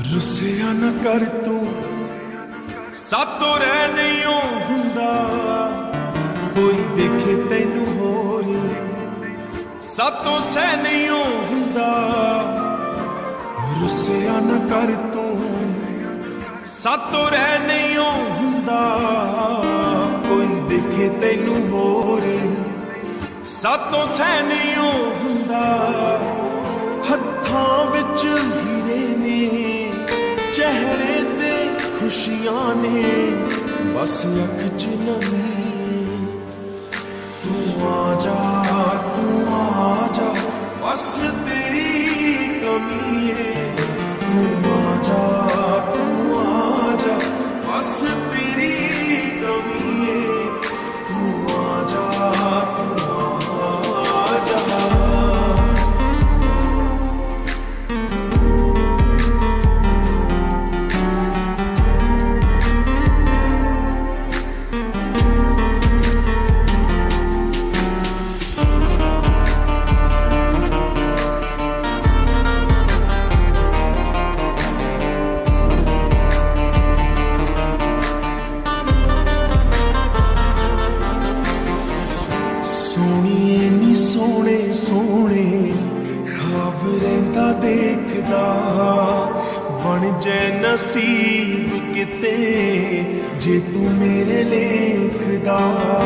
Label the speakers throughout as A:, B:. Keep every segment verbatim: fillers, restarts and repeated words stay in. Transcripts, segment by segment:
A: रुसिया न कर तू सातों रह नहीं हुंदा कोई देखे तैनू होर सातों सह नहीं हुंदा रुसिया न कर तू सातों रह नहीं हुंदा कोई देखे तैनू होर सातों सह नहीं हुंदा हत्थां विच हीरे ने चेहरे ते खुशियां ने बस अख च नमी तू आ जा तू आ जा बस तेरी कमी है तू आ जा तू आ जा बस तेरी कमी है तू आ जा तू आ जा सोने सोने ख्वाब रहिंदा देखदा बन जाए नसीब किते जे तू मेरे लेखदा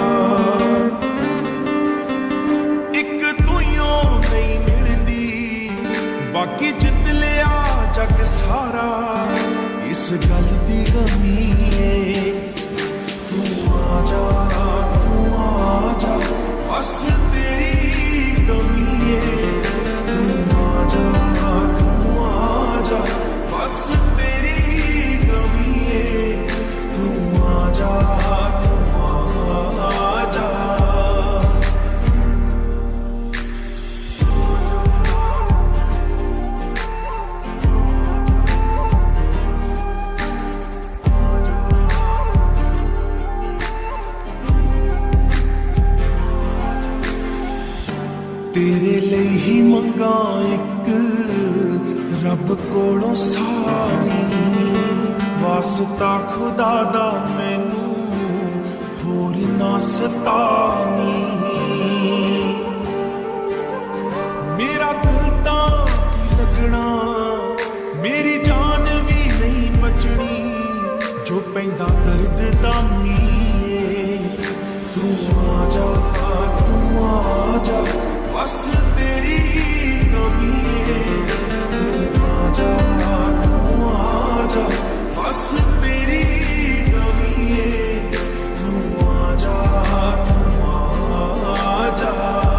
A: एक तूं नहीं मिलदी बाकी जित लिया जग सारा इस गल दी गमी है तू आ जा तू आ जा बस तेरी कमी है तू आ जा तू आ जा बस तेरी कमी है तू आ जा तू आ जा तेरे लिए ही मंगा एक रब कोलों सानी वास्ता खुदा दा मैनू होर ना सतानी मेरा दिल तां की लगना मेरी जान भी नहीं बचनी जो पैंदा दर्द दा मीए तू आ जा तू आ जा बस तेरी कमी है तू आ जा तू आ जा बस तेरी कमी है तू आ जा तू आ जा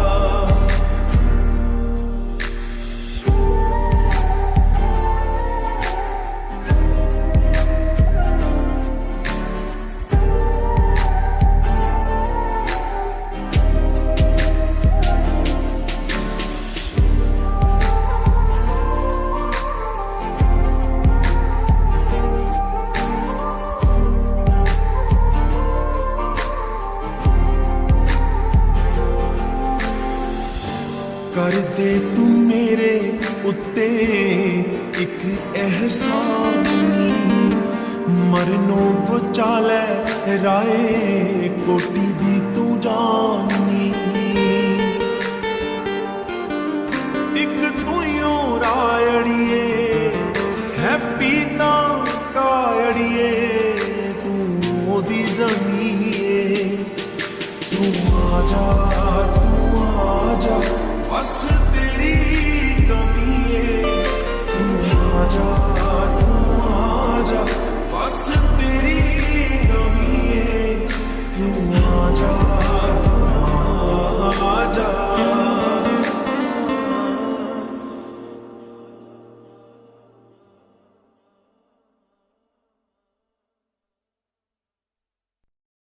A: कर दे तू मेरे उत्ते एक एहसान मरनों बचा ले राए कोटी दी तू जानी एक तू ही राय